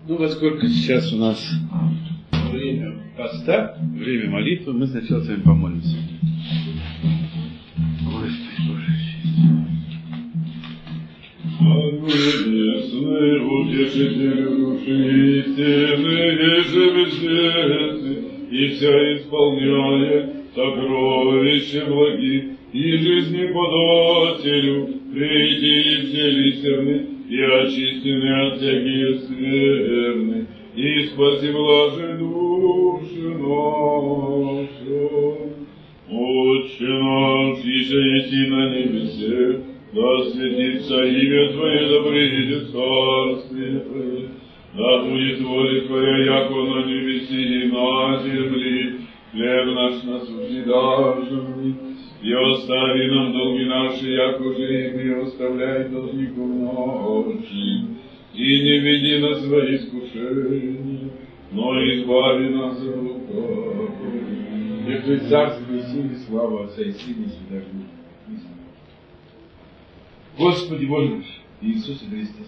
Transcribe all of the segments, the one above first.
Ну, поскольку сейчас у нас время поста, время молитвы, мы сначала с вами помолимся. Господи, Боже, Небесный утешитель души истины, живы и вся исполняет сокровища благих, и жизни подателю, прийти вселительны, и очистены от всяких скверны, и спаси блажи души нашу. Отче наш, иже еси на небесе, да светится имя Твое, да придет царствие Твое, да будет воля Твоя, яко на небеси и на земли. Хлеб наш насущный дашь нам, и остави нам долги наши, якоже и мы оставляем должников нашим. И не веди нас во искушение, но избави нас от лукавого. И Твой царство и силы, слава Отца и Сына и Святого Духа. Господи Боже наш, Иисусе Христе,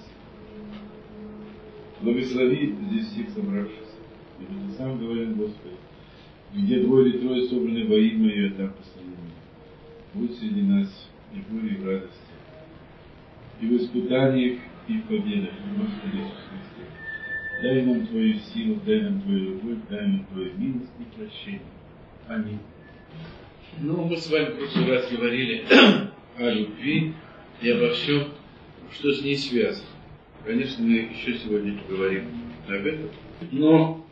благослови здесь всех собравшихся, и Ты сам говорен, Господи, где двое или трое собраны во имя Мое, там посреди. Будь среди нас и в горе, и в радости, и в испытаниях, и в победах, Господи Иисус Христе. Дай нам Твою силу, дай нам Твою любовь, дай нам Твою милость и прощение. Аминь. Ну, мы с вами в прошлый раз говорили о любви и обо всем, что с ней связано. Конечно, мы еще сегодня поговорим об этом. Но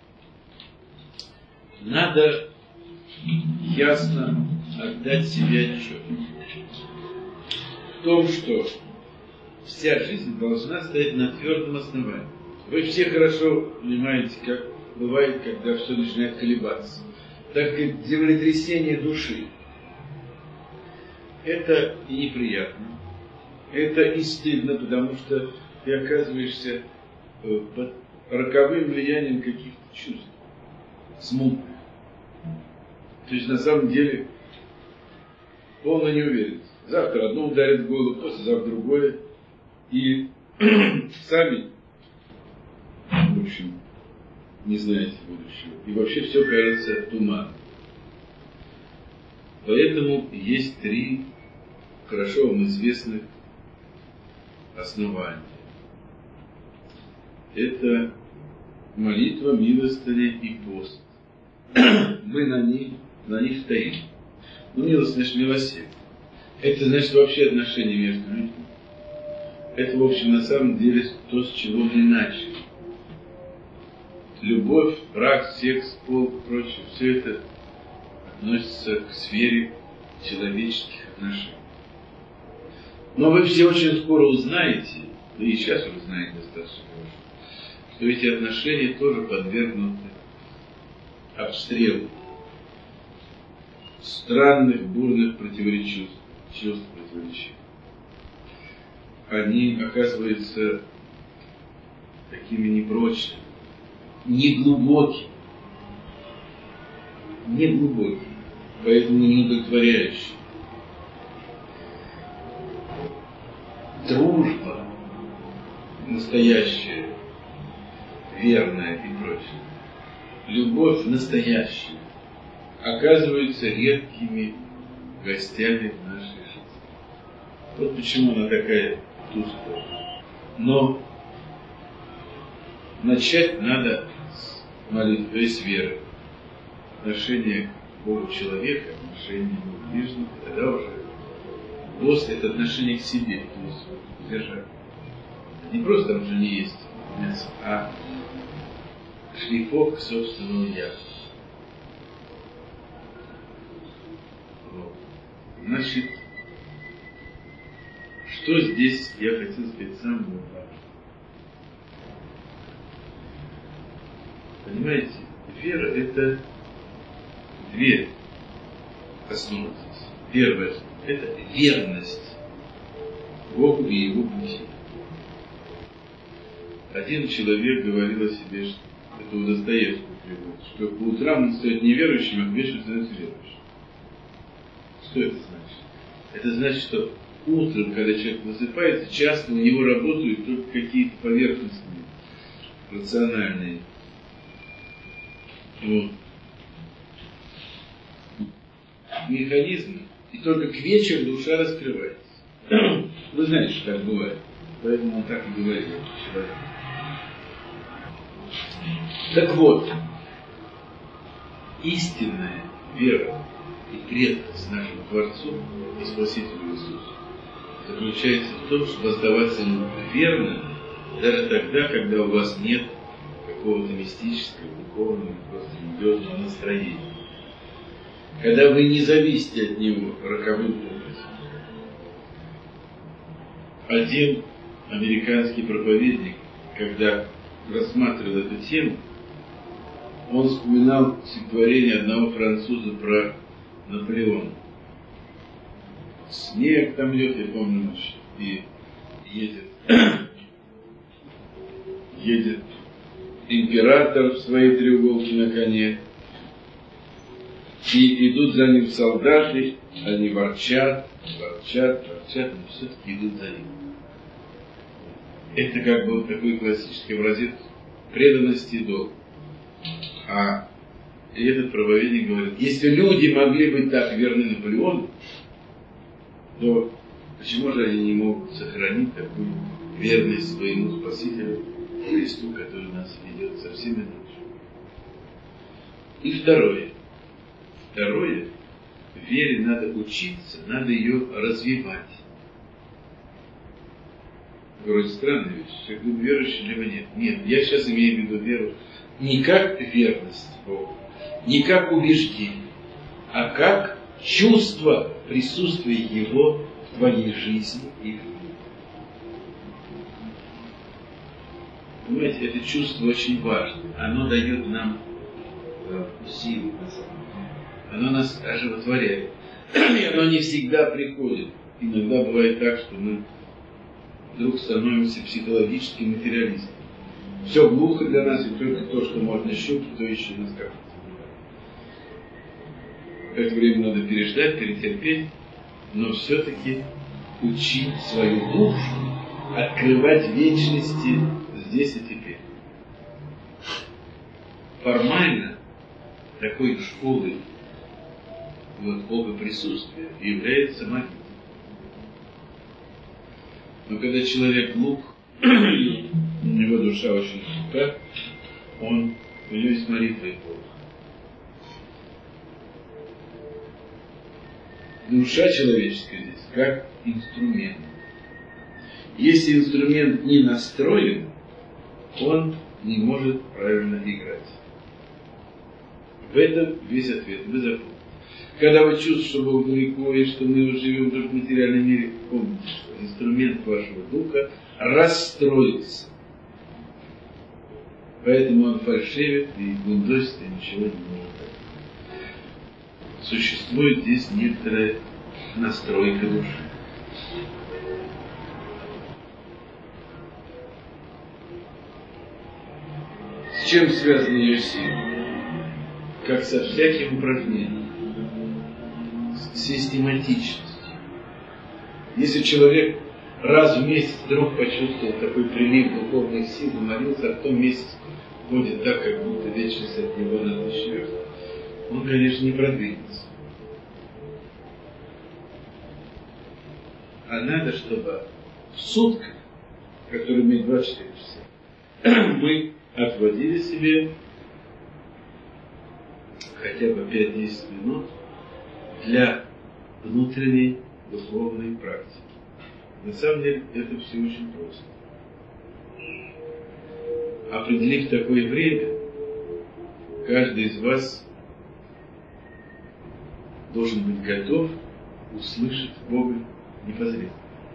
надо ясно отдать себе отчет в том, что вся жизнь должна стоять на твердом основании. Вы все хорошо понимаете, как бывает, когда все начинает колебаться. Так как землетрясение души. Это и неприятно. Это и стыдно, потому что ты оказываешься под роковым влиянием каких-то чувств. Смутных. То есть на самом деле полная неуверенность. Завтра одно ударит в голову, послезавтра другое. И сами, в общем, не знаете будущего. И вообще все кажется туманным. Поэтому есть три хорошо вам известных основания. Это молитва, милостыня и пост. Мы на них стоим. Ну, милость, значит, милосердие. Это значит вообще отношения между людьми. Это, в общем, на самом деле то, с чего мы начали. Любовь, брак, секс, пол и прочее, все это относится к сфере человеческих отношений. Но вы все очень скоро узнаете, да и сейчас уже знаете достаточно хорошо, что эти отношения тоже подвергнуты обстрелу странных, бурных чувств противоречивых. Они оказываются такими непрочными, неглубокими, поэтому не удовлетворяющими. Дружба настоящая, верная и прочее, любовь настоящая, оказываются редкими гостями в нашей жизни. Вот почему она такая тусклая. Но начать надо с молитвы, с веры. Отношение к Богу человека, отношение к ближнему, тогда уже пост — это отношение к себе, то есть удержать. Не просто там же не есть мясо, а шлифовка собственного я. Вот. Значит, что здесь я хотел сказать самого важного? Понимаете, вера — это две основы здесь. Первая — это верность Богу и Его пути. Один человек говорил о себе, что это у Достоевского приводит, что по утрам он встает неверующим, а к вечеру становится верующим. Что это значит? Это значит, что утром, когда человек высыпается, часто у него работают только какие-то поверхностные рациональный механизм, и только к вечеру душа раскрывается. Вы знаете, что так бывает. Поэтому он так и говорит человек. Так вот, истинная вера и преданность нашему Творцу и Спасителю Иисусу заключается в том, чтобы оставаться верным даже тогда, когда у вас нет какого-то мистического, духовного, просто религиозного настроения. Когда вы не зависите от него роковым образом. Один американский проповедник, когда рассматривал эту тему, он вспоминал стихотворение одного француза про Наполеона. Снег там идет, я помню, и едет император в своей треуголке на коне, и идут за ним солдаты, они ворчат, но все-таки идут за ним. Это как бы такой классический образец преданности и долга. А этот проповедник говорит, если люди могли быть так верны Наполеону, то почему же они не могут сохранить такую верность своему Спасителю, Христу, который нас ведет совсем иначе? И второе, в вере надо учиться, надо ее развивать. Вроде странная вещь, как бы верующий, либо нет. Нет, я сейчас имею в виду веру не как верность Богу, не как убеждение, а как чувство присутствия Его в твоей жизни и в мире. Понимаете, это чувство очень важно. Оно дает нам силу, на самом деле. Оно нас оживотворяет. И оно не всегда приходит. Иногда бывает так, что мы вдруг становимся психологически материалистами. Все глухо для нас, и только то, что можно щупать, то еще нас как-то забывает. Это время надо переждать, перетерпеть, но все-таки учить свою душу открывать вечности здесь и теперь. Формально такой школой богоприсутствия является молитва. Но когда человек глух, у него душа очень суха, у него есть молитва и Бог. Душа человеческая здесь как инструмент. Если инструмент не настроен, он не может правильно играть. В этом весь ответ. Вы запомните. Когда вы чувствуете, что Бог далеко, и что мы живем только в материальном мире, помните, что инструмент вашего духа расстроится. Поэтому он фальшивит и гундосит, и ничего не может дать. Существует здесь некоторая настройка души. С чем связана ее сила? Как со всяким упражнением. С систематичностью. Если человек раз в месяц вдруг почувствовал такой прилив духовных сил, молился, а в том месяце ходит так, как будто вечность от него на 1000 верст, он, конечно, не продвинется. А надо, чтобы в сутках, которые имеют 24 часа, мы отводили себе хотя бы 5-10 минут для внутренней духовной практики. На самом деле это все очень просто. Определив такое время, каждый из вас должен быть готов услышать Бога непосредственно.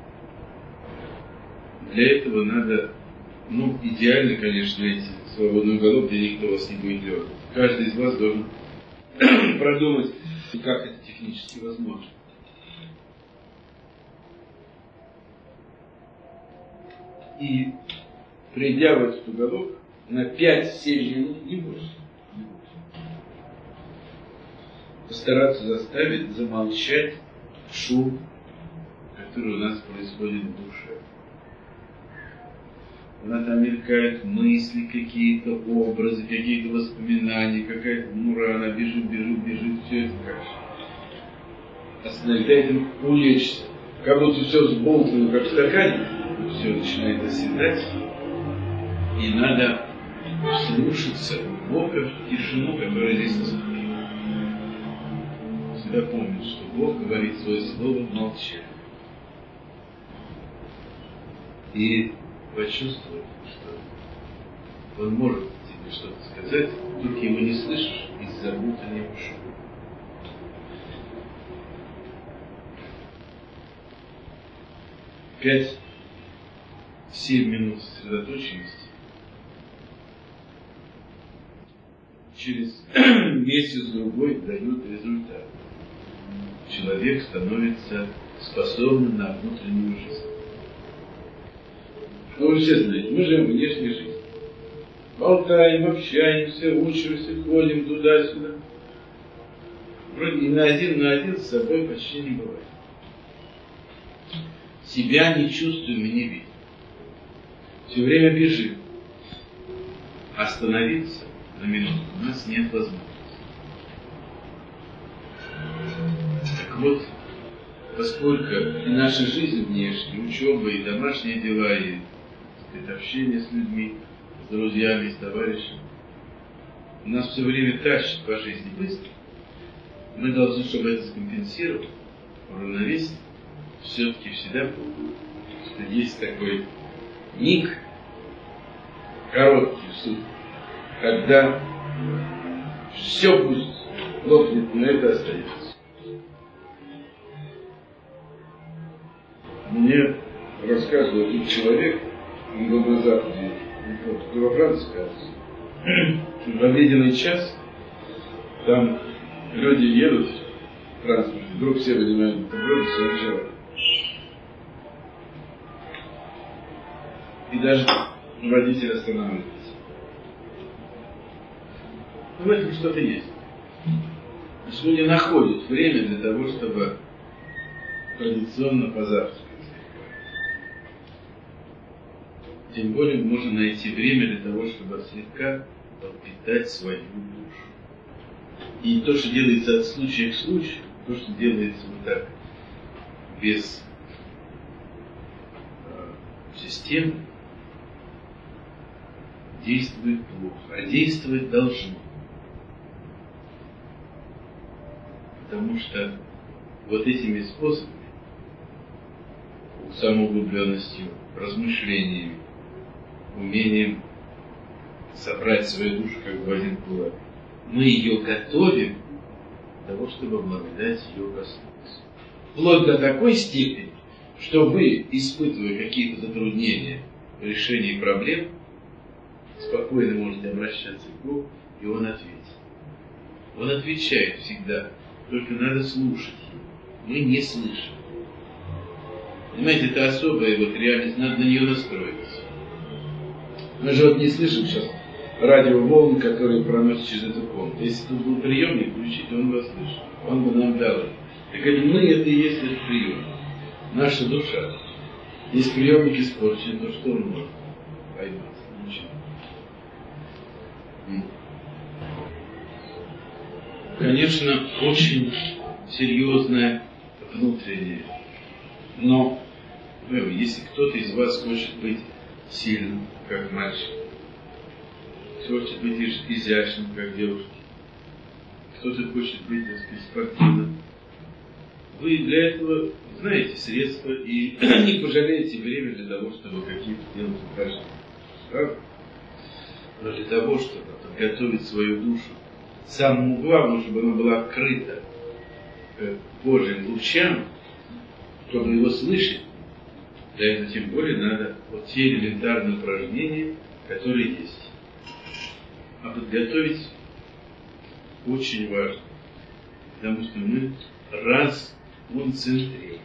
Для этого надо, идеально, конечно, найти свободный уголок, где никто вас не будет дергать. Каждый из вас должен продумать, как это технически возможно. И придя в этот уголок, на 5-7 минут, не больше, постараться заставить замолчать шум, который у нас происходит в душе. она там мелькают мысли, какие-то образы, какие-то воспоминания, какая-то мура, она бежит, все это как остановить, дать им улечься. Как будто все взболтано, как в стакане, все начинает оседать, и надо слушаться Бога в тишину, которая здесь наступила. Всегда помнить, что Бог говорит свое слово в молчании. И почувствовать, что Он может тебе что-то сказать, только его не слышишь из-за внутреннего шума. Пять 7 минут сосредоточенности через месяц-другой дают результат. Человек становится способным на внутреннюю жизнь. Ну, вы все знаете, мы живем внешней жизнью. Болтаем, общаемся, учимся, ходим туда-сюда. Вроде и на один с собой почти не бывает. Себя не чувствуем и не видим. Все время бежим. Остановиться на минуту у нас нет возможности. Так вот, поскольку и наша жизнь внешняя, учеба, и домашние дела, и общение с людьми, с друзьями, с товарищами, нас все время тащит по жизни быстро, мы должны, чтобы это скомпенсировать, уравновесить, все-таки всегда помнить, что есть такой миг, короткий суд, когда все пусть лопнет, но это остается. Мне рассказывал один человек, он был на Западе, во Франции, кажется, в обеденный час, там люди едут в транспорте, вдруг все вынимают бутерброды, все начало. И даже водитель останавливается. В этом что-то есть. То есть люди находят время для того, чтобы традиционно позавтракать. Тем более можно найти время для того, чтобы слегка подпитать свою душу. И то, что делается от случая к случаю, то, что делается вот так, без системы, действует плохо, а действовать должно. Потому что вот этими способами, самоуглубленностью, размышлениями, умением собрать свою душу как бы в один кулак, мы ее готовим для того, чтобы благодать ее коснулась. Вплоть до такой степени, что вы, испытывая какие-то затруднения в решении проблем, спокойно можете обращаться к Богу, и Он ответит. Он отвечает всегда, только надо слушать Его. Мы не слышим. Понимаете, это особая вот реальность, надо на нее настроиться. Мы же вот не слышим сейчас радиоволны, которые проносят через эту комнату. Если тут был приемник, включить, он бы слышал. Он бы нам дал. Так это мы, это и есть этот приемник. Наша душа. Если приемник испорчен, то что он может поймать? Ничего. Конечно, очень серьезное внутреннее. Но если кто-то из вас хочет быть сильным, как мальчик, хочет быть изящным, как девушка, кто-то хочет быть, так сказать, спортивным, вы для этого знаете средства и не пожалеете время для того, чтобы какие-то делать упражнения. Правда? Но для того, чтобы подготовить свою душу к самому главному, чтобы она была открыта Божьим лучам, чтобы его слышать, для этого тем более надо вот те элементарные упражнения, которые есть. А подготовить очень важно, потому что мы расконцентрируем.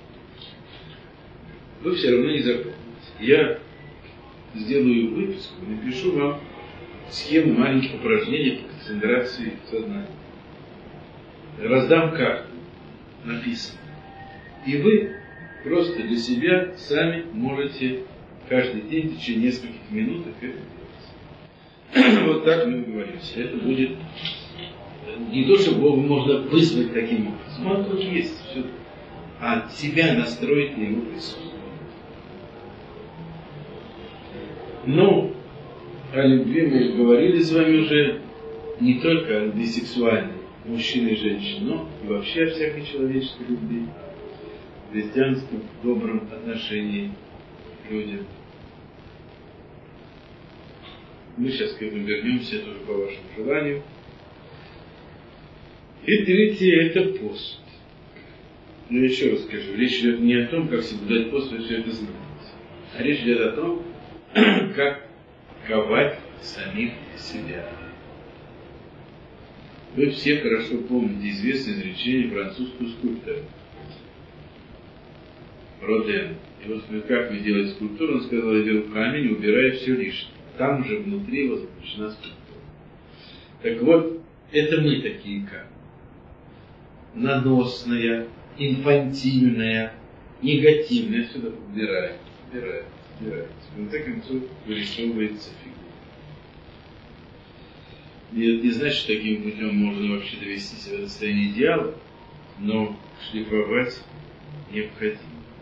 Вы все равно не запомните. Я сделаю выписку, напишу вам схему маленьких упражнений по концентрации сознания. Раздам карту, написано. И вы просто для себя сами можете каждый день в течение нескольких минут это делать. Вот так мы договоримся. Это будет не то, что Бога можно вызвать таким образом. Он тут есть все. А себя настроить на его присутствие. Ну, о любви мы говорили с вами уже, не только о любви сексуальной, мужчины и женщин, но и вообще о всякой человеческой любви, христианском добром отношении к людям. Мы сейчас к этому вернемся, тоже по вашему желанию. И третье – это пост. Но еще раз скажу, речь идет не о том, как соблюдать пост, вы все это знаете, а речь идет о том, как ковать самих себя. Вы все хорошо помните известное изречение французского скульптора Родена. И вот как вы делаете скульптуру, он сказал, я делаю камень, убираю все лишнее. Там же внутри возвращена скульптура. Так вот, это мы такие как? Наносная, инфантильная, негативная, все это убирается. В конце концов вырисовывается фигура. И это не значит, что таким путем можно вообще довести себя до состояния идеала, но шлифовать необходимо.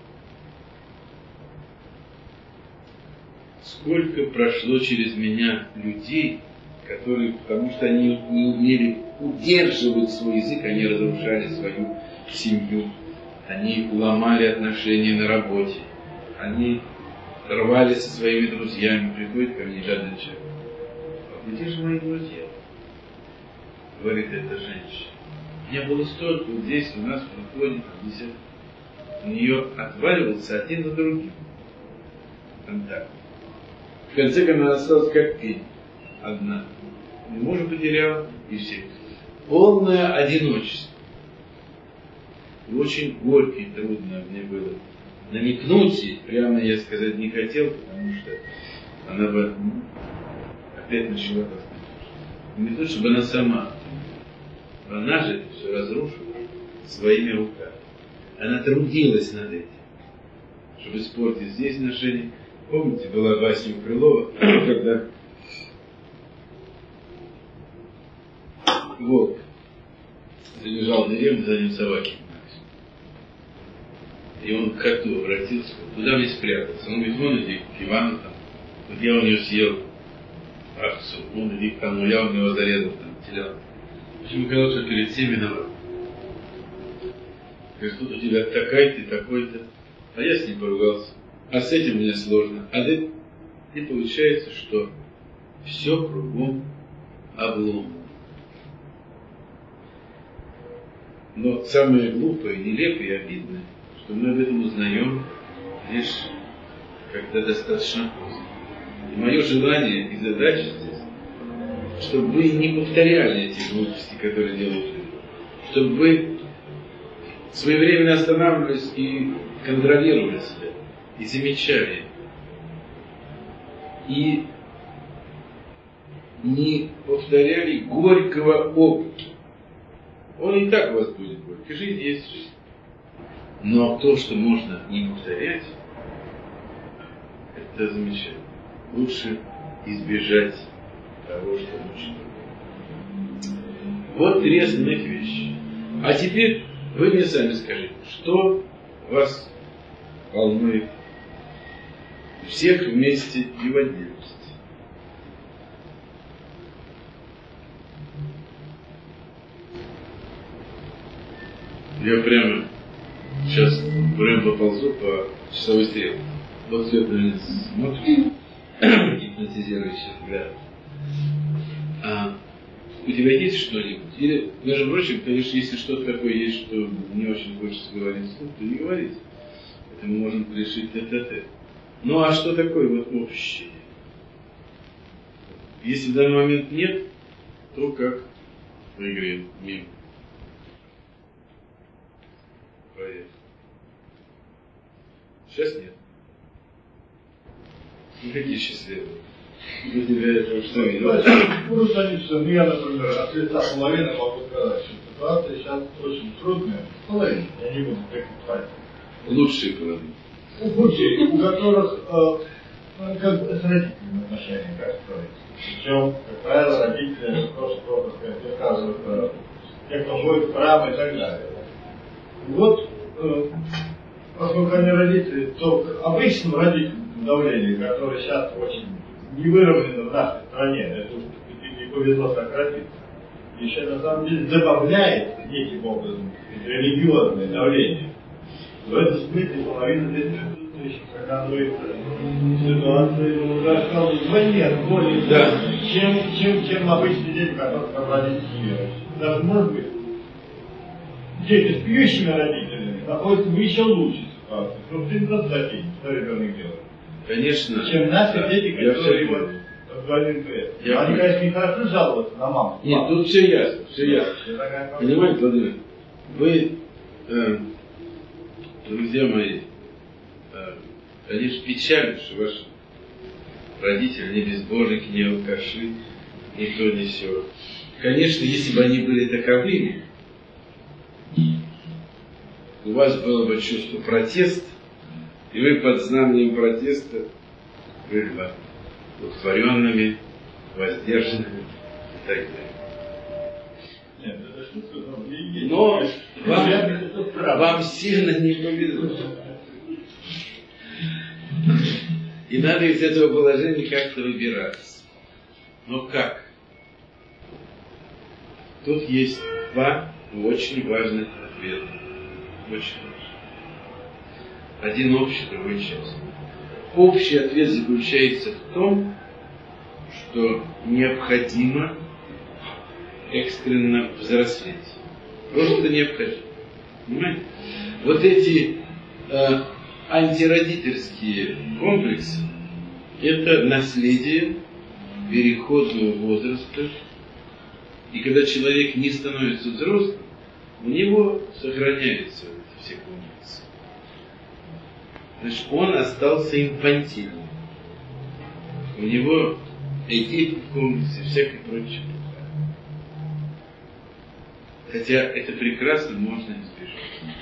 Сколько прошло через меня людей, которые, потому что они не умели удерживать свой язык, они разрушали свою семью, они ломали отношения на работе, они рвали со своими друзьями, приходит ко мне жадный человек. А где же мои друзья? Говорит эта женщина. У меня было столько вот здесь, у нас в Франконе, у нее отваливался один за другим контакт. В конце концов, она осталась как пень. Одна. И мужа потеряла, и все. Полное одиночество. И очень горько и трудно мне было намекнуть ей, прямо я сказать не хотел, потому что она бы опять начала как-то. Не то, чтобы она сама. Она же это все разрушила своими руками. Она трудилась над этим, чтобы испортить здесь отношения. Помните, была басня у Крылова, когда волк забежал в деревню, за ним собаки. И он к коту обратился, куда мне спрятаться? Он говорит, вон иди к Ивану там, вот я у него съел овцу, он иди к тому, я у него зарезал там телят. В общем, сказал, что перед всеми виноват. Говорит, тут у тебя такая-то и такой-то. А я с ним поругался. А с этим мне сложно. И получается, что все кругом облом. Но самое глупое, нелепое и обидное, что мы об этом узнаем лишь когда достаточно поздно. И мое желание и задача здесь, чтобы вы не повторяли эти глупости, которые делают люди. Чтобы вы своевременно останавливались и контролировали себя, и замечали. И не повторяли горького опыта. Он и так у вас будет горький. Жизнь есть жизнь. Но то, что можно не повторять, это замечательно. Лучше избежать того, что очень трудно. Вот три основных вещи. А теперь вы мне сами скажите, что вас волнует всех вместе и в отдельности. Я прямо сейчас прямо ползу по часовой стрелке. Вот свет на меня смотрит, гипнотизирующий взгляд. А у тебя есть что-нибудь? Или, между прочим, конечно, если что-то такое есть, что не очень хочется говорить вслух, то не говорите. Это мы можем решить тет-а-тет. Ну а что такое вот общее? Если в данный момент нет, то как в игре мимо. Поехали. Сейчас нет. Ну какие счастливые. Вы тебя этого что видите? Просто они все. Я, например, от лица половины могу сказать, что ситуация сейчас очень трудная. Половина, я не буду так. Лучшие половины. Людей, у которых Ну, как с родителями отношения как строить. Причем, как правило, родители просто, так сказать, рассказывают те, кто ходит в храм и так далее. И вот, поскольку они родители, то обычным родительскому давлению, которое сейчас очень не выровнено в нашей стране, это не повезло сократиться, еще на самом деле добавляет неким образом религиозное давление. В этом смысле половина здесь присутствующих оказывается в ситуации, я сказал, вдвойне более, чем обычные дети, которые собрались с миром. Даже, может быть, дети с пьющими родителями находятся в еще лучшей ситуации. Ну, ты достаточно, что ребенок делает. Конечно. Чем наши дети, которые вот двойным крест. Они, конечно, не хорошо жалуются на маму. Нет, тут все ясно, все ясно. Понимаете, Владимир, вы, друзья мои, конечно, печально, что ваши родители не безбожники, не алкаши, никто не все. Конечно, если бы они были таковыми, у вас было бы чувство протеста, и вы под знаменем протеста были бы удовлетворенными, воздержанными и так далее. Нет, это шутка, но вам сильно не повезло. И надо из этого положения как-то выбираться. Но как? Тут есть два очень важных ответа. Очень важных. Один общий, другой частный. Общий ответ заключается в том, что необходимо экстренно взрослеть. Просто необходимо. Понимаете? Вот эти антиродительские комплексы – это наследие переходного возраста. И когда человек не становится взрослым, у него сохраняются эти все комплексы. Значит, он остался инфантильным. У него эти комплексы, всякое прочее. Хотя это прекрасно можно избежать.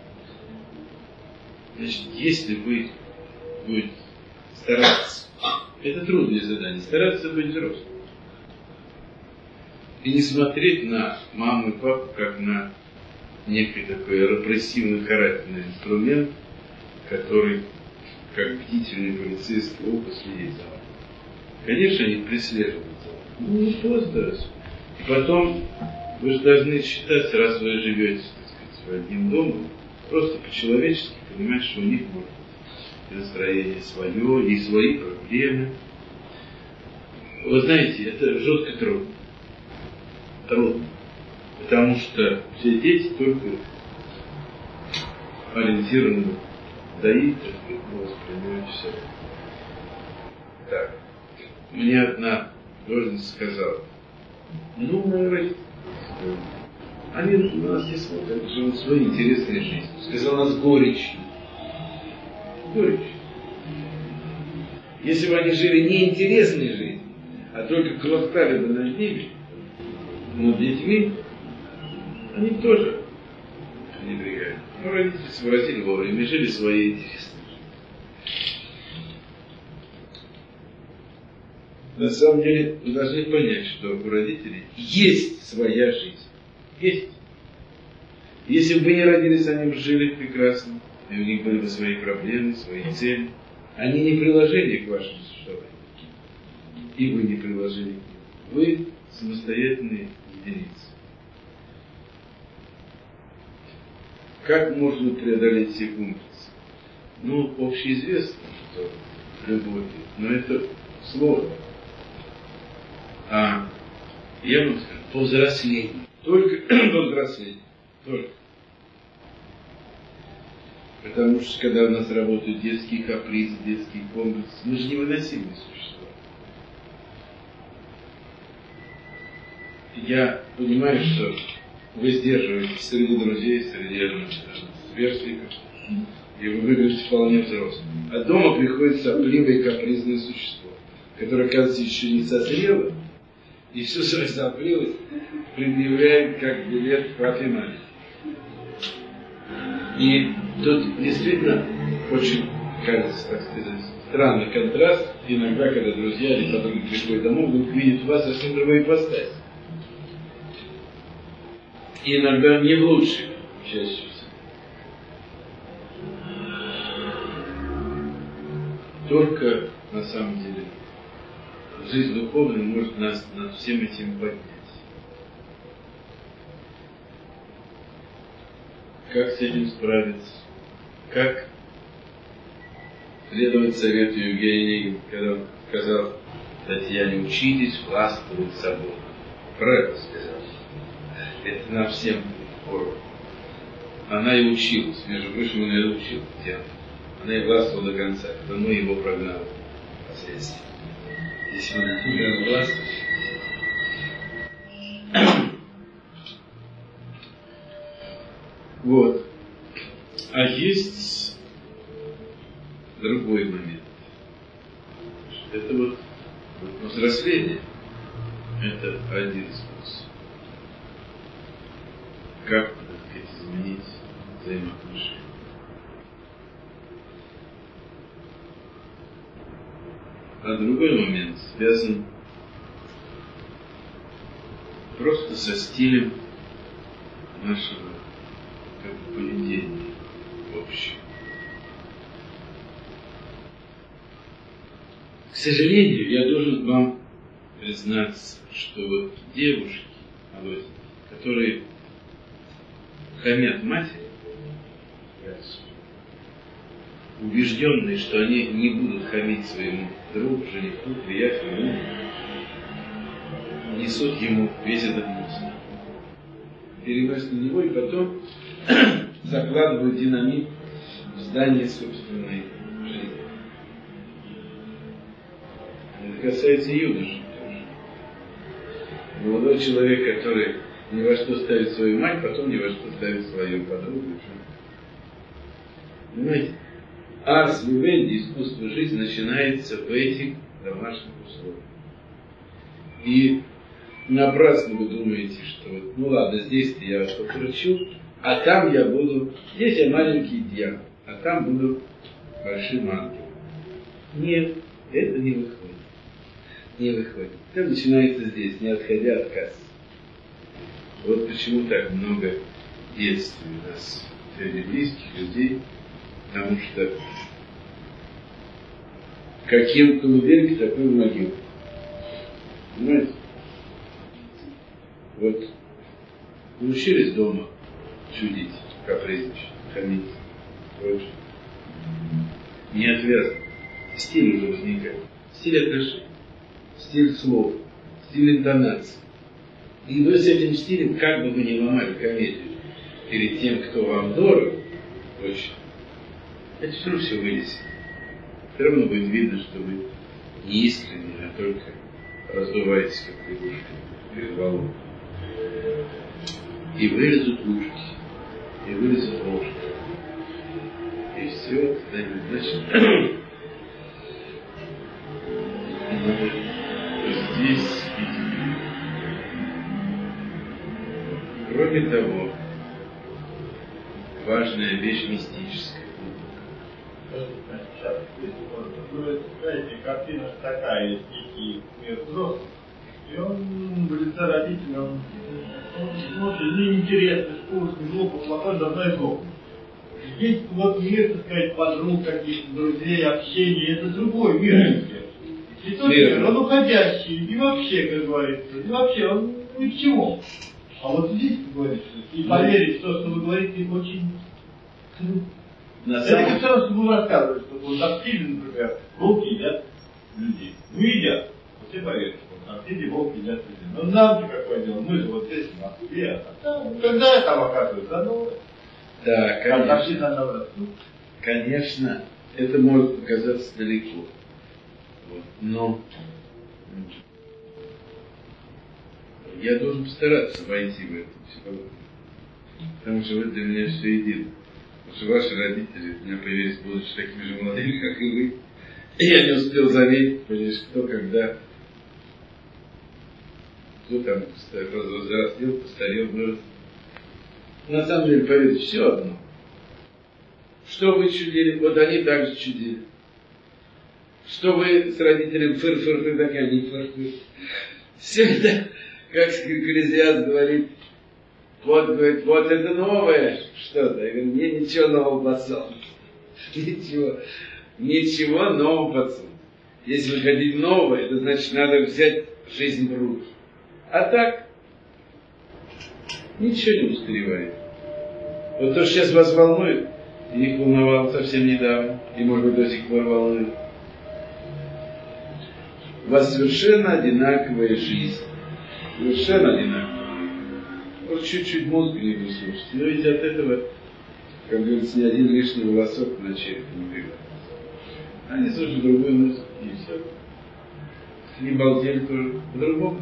Значит, если вы будете стараться, это трудное задание, стараться быть взрослым. И не смотреть на маму и папу как на некий такой репрессивно-карательный инструмент, который, как бдительный полицейский око, следит за вами. Конечно, они преследуют за вами. Ну, не просто. И потом, вы же должны считать, раз вы живете, так сказать, одним домом, просто по-человечески понимать, что у них может быть настроение свое, и свои проблемы. Вы знаете, это жутко трудно. Трудно. Потому что все дети только ориентированы доить, воспринимают все. Так. Мне одна должность сказала, ну, мои родители, они на нас не смотрят, живут своей интересной жизнью. Сказала нас горечью. Горечью. Если бы они жили неинтересной жизнью, а только клохтали бы над ними, над детьми, они тоже пренебрегают. Но родители сообразили вовремя, жили своей интересной жизнью. На самом деле, вы должны понять, что у родителей есть своя жизнь. Есть. Если бы вы не родились, они бы жили прекрасно, и у них были бы свои проблемы, свои цели. Они не приложили к вашему существованию. И вы не приложили к ним. Вы самостоятельные единицы. Как можно преодолеть все комплексы? Ну, общеизвестно, что любовь, но это сложно. А я вам скажу, повзросление. Только повзросление. Только. Потому что когда у нас работают детские капризы, детские комплексы, мы же невыносимые существа. Я понимаю, что вы сдерживаетесь среди друзей, среди сверстников, и вы выглядите вполне взрослым. А дома приходит сопливое капризное существо, которое, кажется, еще не созрело, и всю свою сопливость предъявляет как билет папе и маме. И тут действительно очень, кажется, так сказать, странный контраст, иногда, когда друзья или подруги приходят домой, вдруг видят у вас совсем другую ипостась. И иногда не в лучших, чаще всего. Только, на самом деле, жизнь духовная может нас над всем этим поднять. Как с этим справиться? Как следовать совету Евгения Онегина, когда он сказал Татьяне: учитесь властвовать собой. Правильно сказал. Это нам всем пору. Она и училась, между прочим, она и учила Татьяну. Она и властвовала до конца, потому его прогнала впоследствии. Если он не властвует. Вот. А есть другой момент. Это вот взросление. Это один способ. Как, так сказать, изменить взаимоотношения. А другой момент связан просто со стилем нашего поведения общего. К сожалению, я должен вам признаться, что вот девушки, которые хамят матери, убежденные, что они не будут хамить своему другу, жениху, приятелю, несут ему весь этот мусор. Переносят на него и потом закладывают динамит в здание собственной жизни. Это касается юношей тоже. Молодой человек, который ни во что ставит свою мать, потом ни во что ставит свою подругу. Понимаете? Арс вивенди, искусство жизни, начинается в этих домашних условиях. И напрасно вы думаете, что вот, ну ладно, здесь-то я вас покручу, а там я буду, здесь я маленький дьявол, а там буду большим ангелом. Нет, это не выходит. Не выходит. Это начинается здесь, не отходя от кассы. Вот почему так много детства у нас среди близких людей, потому что каким колыбельке, такой могил. Понимаете? Вот научились дома чудить, капризничать, хамить, прочее. Не отвязно. Стиль уже возникает. Стиль отношений, стиль слов, стиль интонации. И вы с этим стилем, как бы вы ни ломали комедию перед тем, кто вам дорог, очень, это все равно все вылезет. Все равно будет видно, что вы не искренне, а только раздуваетесь, как лягушка перед волной. И вылезут ушки, и вылезут ложки. И все, значит, надо здесь и теперь. Кроме того, важная вещь мистическая. Вы знаете, картина такая, есть некий мир взрослых, и он в лице родителей, он очень неинтересный, скучный, глупый, плохой, давно излопный. Здесь вот мир, так сказать, подруг, каких-то друзей, общения, это другой мир. И тот мир, он уходящий, и вообще, как говорится, и вообще, он ни к чему. А вот здесь, как говорится, и поверить в то, что вы говорите, очень трудно. Это как раз, что вы рассказывали, что вот Антиде, например, волки едят людей. Ну, едят. Вот все поверят, что Антиде волки едят людей. Но нам-то какое дело? Мы же вот здесь, в Москве. Когда я там оказывается? Ну, да, конечно. Конечно, это может показаться далеко. Вот. Но я должен постараться войти в эту психологию. Потому что вы для меня все едино. Потому что ваши родители у меня появились, будучи такими же молодыми, как и вы. И я не успел заметить, понимаешь, кто когда, кто там возрастил, постарел, вырос. На самом деле, поверьте, все одно. Что вы чудили, вот они так же чудили. что вы с родителем фыр-фыр-фыр, так и они фыр-фыр. Все это, как Экклезиаст говорит, вот это новое что-то. Я говорю, мне ничего нового под солнцем. Ничего нового под солнцем. Если вы хотите новое, это значит, надо взять жизнь в руки. А так, ничего не устаревает. Вот то, что сейчас вас волнует, их волновало совсем недавно, и, может быть, до сих пор волнует. У вас совершенно одинаковая жизнь. Совершенно одинаковая. Вот чуть-чуть мозг не выслушать. Но ведь от этого, как говорится, ни один лишний волосок на черепе не прибавится. Они слушают другую музыку, и все. Не балдели тоже по-другому.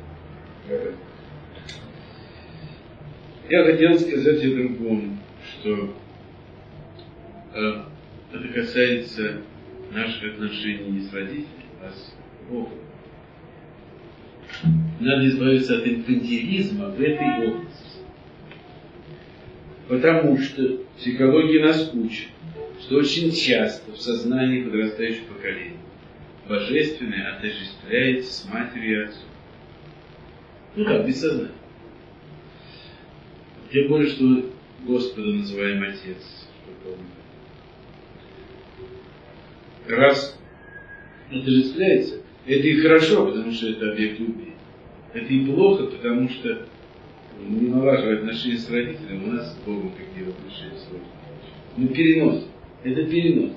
Я хотел сказать о другом, что это касается наших отношений не с родителями, а с Богом. Надо избавиться от инфантилизма в этой области. Потому что психология нас учит, что очень часто в сознании подрастающего поколения божественное отождествляется с матерью и отцом. Ну да, бессознательно. Тем более, что Господа называем Отец. Раз отождествляется, это и хорошо, потому что это объект любви. Это и плохо, потому что не налаживая отношения с родителем, у нас с Богом какие отношения сложные. Ну, перенос. Это перенос.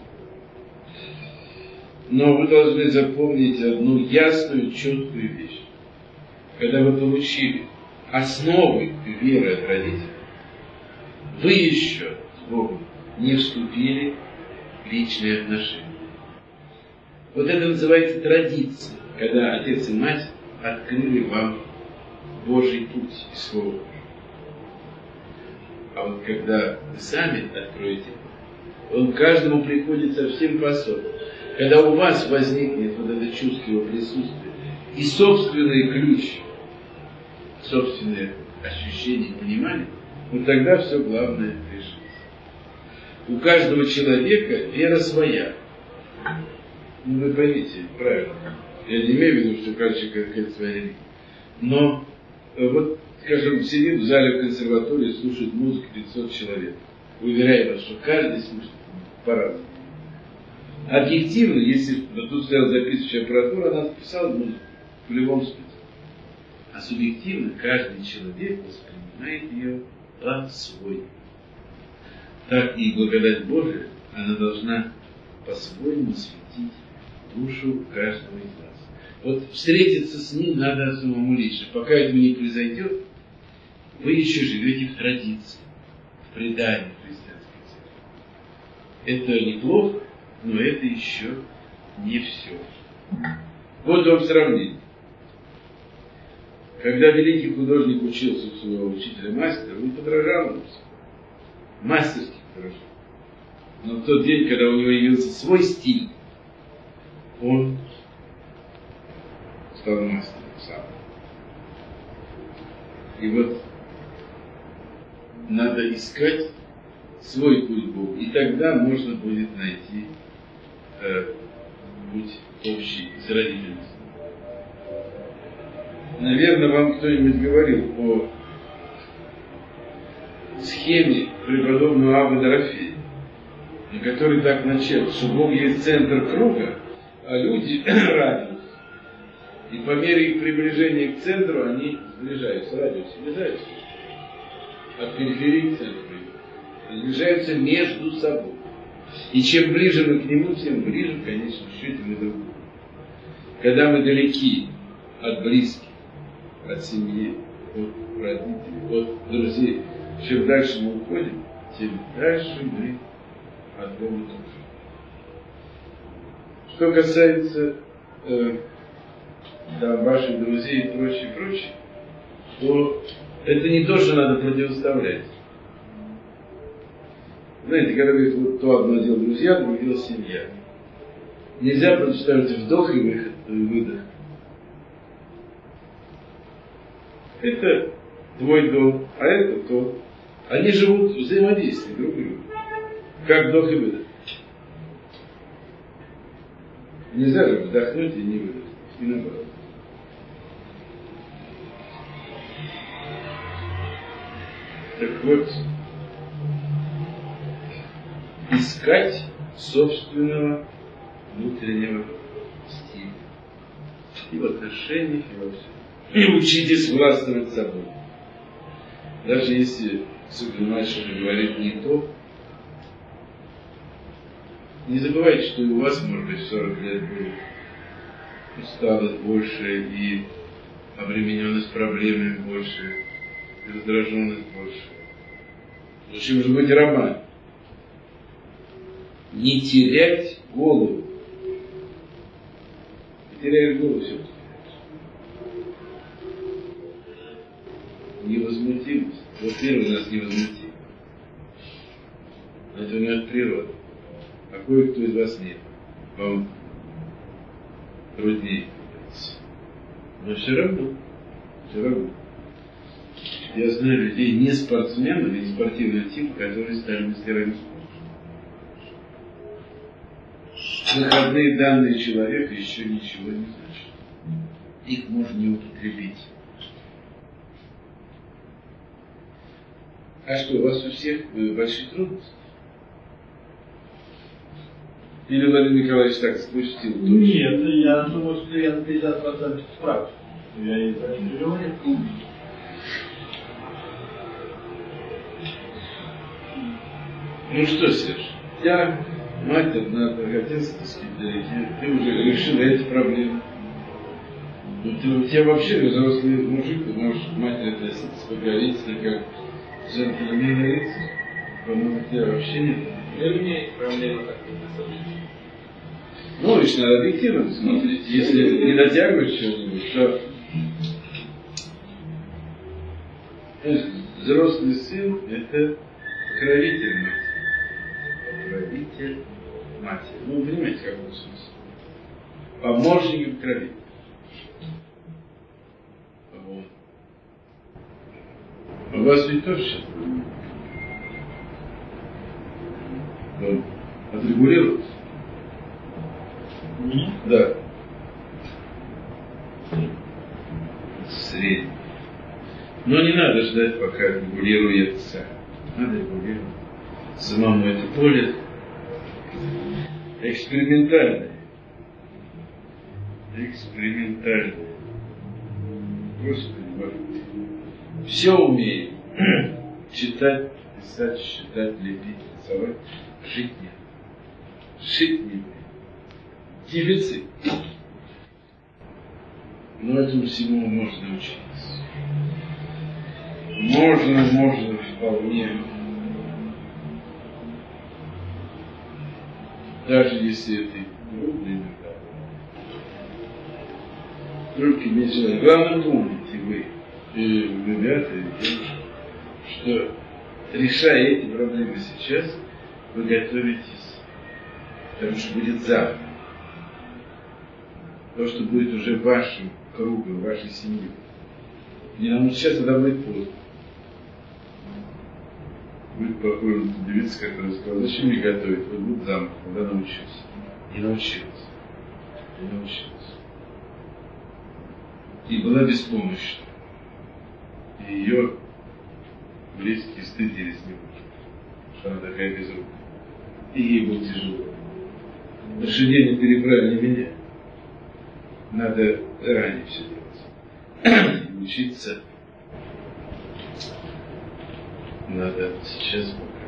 Но вы должны запомнить одну ясную, четкую вещь. Когда вы получили основы веры от родителей, вы еще с Богом не вступили в личные отношения. Вот это называется традиция, когда отец и мать открыли вам Божий путь и Слово. А вот когда вы сами откроете, он каждому приходит совсем по-особому. Когда у вас возникнет вот это чувство его присутствия и собственный ключ, собственное ощущение и понимание, вот тогда все главное решится. У каждого человека вера своя. Ну, вы поймите, правильно. Я не имею в виду, что у каждого человека какая-то своя религия. Но вот, скажем, сидит в зале в консерватории, слушает музыку 500 человек. Уверяю вас, что каждый слушает по-разному. Объективно, если тут стояла записывающая аппаратура, она записала музыку в любом смысле. А субъективно каждый человек воспринимает ее по-своему. Так и благодать Божия, она должна по-своему светить душу каждого из нас. Вот встретиться с ним надо самому лично. Пока этого не произойдет, вы еще живете в традиции, в предании христианской церкви. Это неплохо, но это еще не все. Вот вам сравнение. Когда великий художник учился у своего учителя-мастера, он подражал ему. Мастерски подражал. Но в тот день, когда у него явился свой стиль, он стал мастером сам. И вот надо искать свой путь Богу, и тогда можно будет найти путь общий с родителями. Наверное, вам кто-нибудь говорил о схеме преподобного Аввы Дорофея, который так начал, что Бог есть центр круга, а люди радиус. И по мере их приближения к центру они сближаются, радиус сближаются. От периферии к центру сближаются между собой. И чем ближе мы к нему, тем ближе, в конечном счете, мы друг другу. Когда мы далеки от близких, от семьи, от родителей, от друзей, чем дальше мы уходим, тем дальше мы от Бога тоже. Что касается ваших друзей и прочее, то это не то, что надо противоставлять. Знаете, когда говорит, вот то одно дело друзья, другое дело семья. Нельзя противоставлять вдох и выдох. Это твой дом, а это то. Они живут в взаимодействии друг с другом. Как вдох и выдох. Нельзя же вздохнуть и не вырасти. И наоборот. Так вот, искать собственного внутреннего стиля. И в отношениях, и во всем. И учитесь властвовать собой. Даже если супермальчик говорит не то, не забывайте, что и у вас, может быть, в 40 лет будет усталость больше, и обремененность проблемами больше, и раздраженность больше. Зачем же быть роман? Не терять голову. Не теряешь голову, все потеряешь. Невозмутимость. Вот первый у нас невозмутимость. Это у него от природы. А кое-кто из вас нет. Вам труднее. Но все равно. Я знаю людей не спортсменов и не спортивного типа, которые стали мастерами спорта. Выходные данные человека еще ничего не значат. Их можно не употребить. А что, у вас у всех большие трудности? Или Владимир Николаевич так спустил? Нет, я думаю, что я на 50% прав. Я и так не говорю. Ну что, Серж, я мать одна, отец, так сказать, ты уже решил эти проблемы. Ну, ты вообще взрослый мужик, ты можешь к матери относиться покорительно, как джентльмен и рыцарь. По-моему, тебя вообще нет. Для меня есть проблема такая достаточно. Ну, лишь надо объективно смотреть. Если не дотягивать что-нибудь, то взрослый сын – это покровитель матери. Покровитель матери. Ну, вы понимаете, какой смысл? Помощник и покровитель. Вот. У вас ведь тоже сейчас отрегулироваться? Да. Средний. Но не надо ждать, пока регулируется. Надо регулировать самому это поле. Экспериментальное. Господи, Боже. Все умеем. Читать, писать, считать, лепить, рисовать. Жить нет. Жить не умеем. Дефицит. Но этому всему можно научиться. Можно вполне. Даже если это и трудно иногда. Только не главное помните вы, ребята и девушки, что решая эти проблемы сейчас, вы готовитесь к тому, что будет завтра. То, что будет уже вашим кругом, вашей семьей. Не нам сейчас, тогда будет поздно. Будет похоже на девица, которая сказала, зачем мне готовить? Вот будет замуж, когда научился. Не научился. И была беспомощна. И ее близкие стыдились немножко, что она такая безрукая. И ей было тяжело. Лошадей не переправили меня. Надо заранее все делать. Учиться надо сейчас пока.